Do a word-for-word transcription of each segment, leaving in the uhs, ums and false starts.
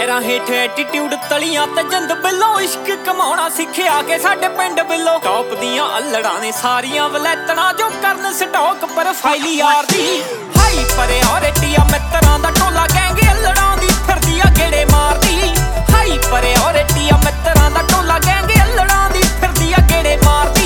पैरां हेठ एटीट्यूड तलियां ते जिंद बिल्लो इश्क कमाउणा सिक्खिया के साडे पिंड बिल्लो टॉप दियां अल्लड़ां ने सारियां वलैतणां जो करन स्टॉक प्रोफाइल यार दी हाई प्रायोरिटी आ मित्रां दा टोला गैंग अल्लड़ां दी फिरदी आ गेड़े मारदी हाई प्रायोरिटी आ मित्रां दा टोला गैंग अल्लड़ां दी फिरदी आ गेड़े मारदी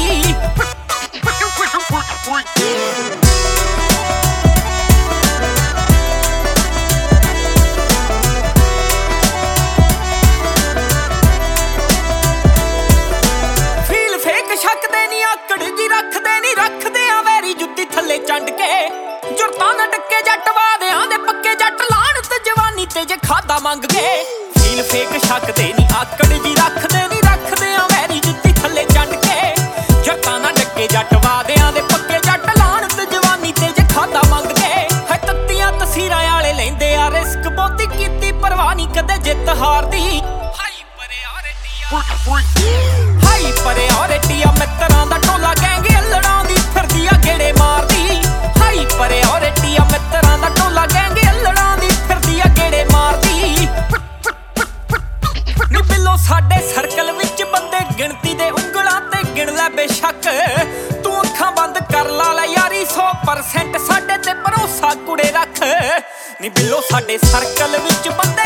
चंड के जुरतां ना टक्के जट वादियां दे पक्के जट लाण ते जवानी ते जे खादा मंग के फील फेक शकदे नी आकड़ जी रखदे नी रखदे आ वैरी जुत्ती थल्ले चंड के जुरतां ना टक्के जट वादियां दे पक्के जट लाण ते जवानी ते जे खादा मंग के है तत्तियां तसीरां वाले लैंदे आ रिस्क बहुती कीती परवाह नी कदे जित हार दी हाई प्रायोरिटी आ हाई प्रायोरिटी आ मित्रां दा टोला गैंग अल्लड़ां दी फिरदी आ गेड़े मारदी हाई प्रायोरिटी आ मित्रां दा टोला गैंग अल्लड़ां दी फिरदी आ गेड़े मारदी नी बिल्लो साडे सर्कल विच बंदे गिणती दे उंगलां ते गिण लै बेशक तू अखां बंद कर ला लै यारी सौ परसेंट साडे ते भरोसा कुड़े रख नी बिल्लो साडे सर्कल विच